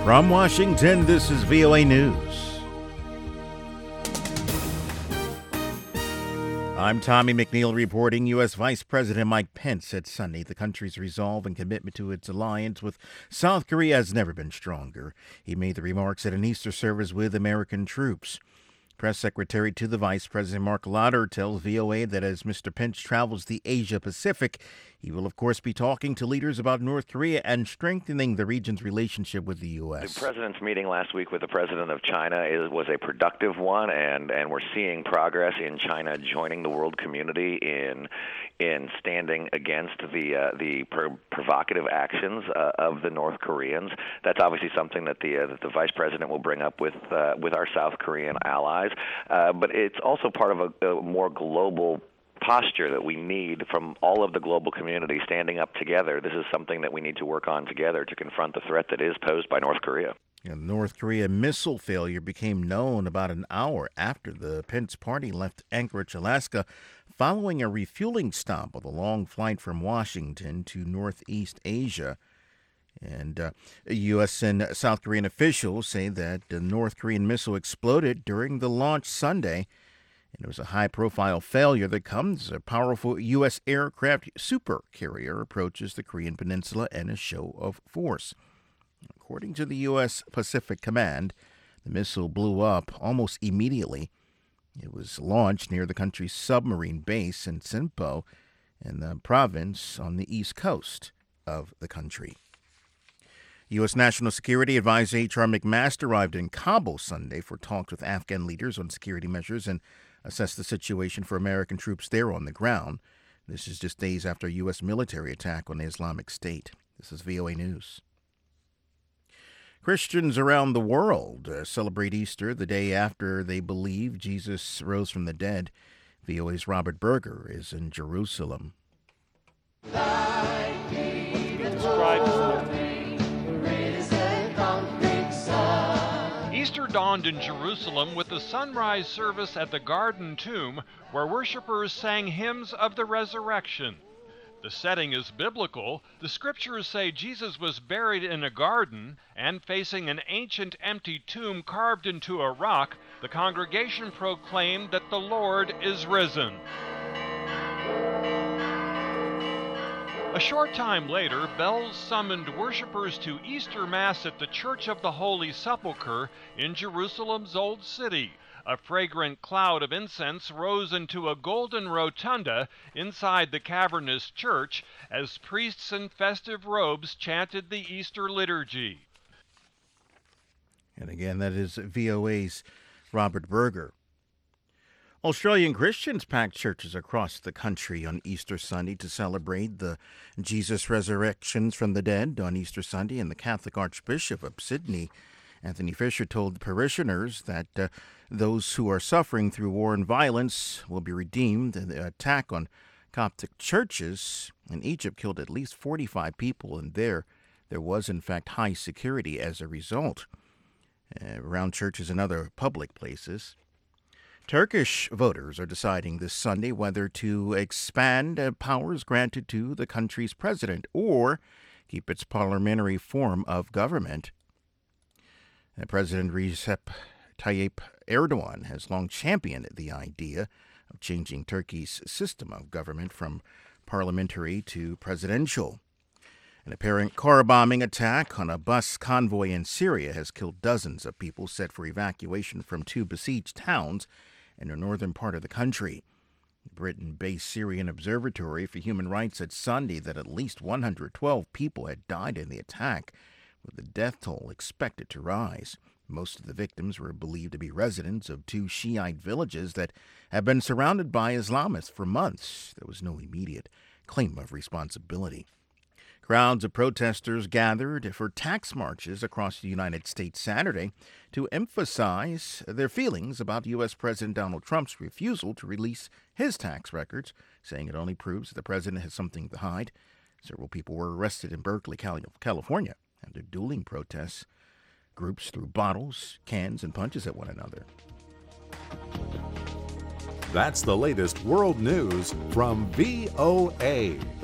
From Washington, this is VOA News. I'm Tommy McNeil reporting. U.S. Vice President Mike Pence said Sunday the country's resolve and commitment to its alliance with South Korea has never been stronger. He made the remarks at an Easter service with American troops. Press Secretary to the Vice President Mark Lauder tells VOA that as Mr. Pence travels the Asia-Pacific, he will, of course, be talking to leaders about North Korea and strengthening the region's relationship with the U.S. The president's meeting last week with the president of China was a productive one, and we're seeing progress in China joining the world community in standing against the provocative actions of the North Koreans. That's obviously something that the vice president will bring up with our South Korean allies, but it's also part of a more global posture that we need from all of the global community standing up together. This is something that we need to work on together to confront the threat that is posed by North Korea. The North Korea missile failure became known about an hour after the Pence party left Anchorage, Alaska, following a refueling stop on a long flight from Washington to Northeast Asia. And U.S. and South Korean officials say that the North Korean missile exploded during the launch Sunday. And it was a high-profile failure that comes as a powerful U.S. aircraft supercarrier approaches the Korean peninsula in a show of force. According to the U.S. Pacific Command, the missile blew up almost immediately. It was launched near the country's submarine base in Sinpo in the province on the east coast of the country. U.S. National Security Advisor H.R. McMaster arrived in Kabul Sunday for talks with Afghan leaders on security measures and assess the situation for American troops there on the ground. This is just days after a U.S. military attack on the Islamic State. This is VOA News. Christians around the world celebrate Easter the day after they believe Jesus rose from the dead. VOA's Robert Berger is in Jerusalem. Easter dawned in Jerusalem with the sunrise service at the Garden Tomb, where worshipers sang hymns of the resurrection. The setting is biblical. The scriptures say Jesus was buried in a garden, and facing an ancient empty tomb carved into a rock, the congregation proclaimed that the Lord is risen. A short time later, bells summoned worshipers to Easter Mass at the Church of the Holy Sepulchre in Jerusalem's Old City. A fragrant cloud of incense rose into a golden rotunda inside the cavernous church as priests in festive robes chanted the Easter liturgy. And again, that is VOA's Robert Berger. Australian Christians packed churches across the country on Easter Sunday to celebrate the Jesus resurrections from the dead on Easter Sunday, and the Catholic Archbishop of Sydney, Anthony Fisher, told parishioners that those who are suffering through war and violence will be redeemed. The attack on Coptic churches in Egypt killed at least 45 people, and there was, in fact, high security as a result around churches and other public places. Turkish voters are deciding this Sunday whether to expand powers granted to the country's president or keep its parliamentary form of government. President Recep Tayyip Erdogan has long championed the idea of changing Turkey's system of government from parliamentary to presidential. An apparent car bombing attack on a bus convoy in Syria has killed dozens of people set for evacuation from two besieged towns in the northern part of the country. The Britain-based Syrian Observatory for Human Rights said Sunday that at least 112 people had died in the attack, with the death toll expected to rise. Most of the victims were believed to be residents of two Shiite villages that have been surrounded by Islamists for months. There was no immediate claim of responsibility. Crowds of protesters gathered for tax marches across the United States Saturday to emphasize their feelings about U.S. President Donald Trump's refusal to release his tax records, saying it only proves that the president has something to hide. Several people were arrested in Berkeley, California, after dueling protests. Groups threw bottles, cans, and punches at one another. That's the latest world news from VOA.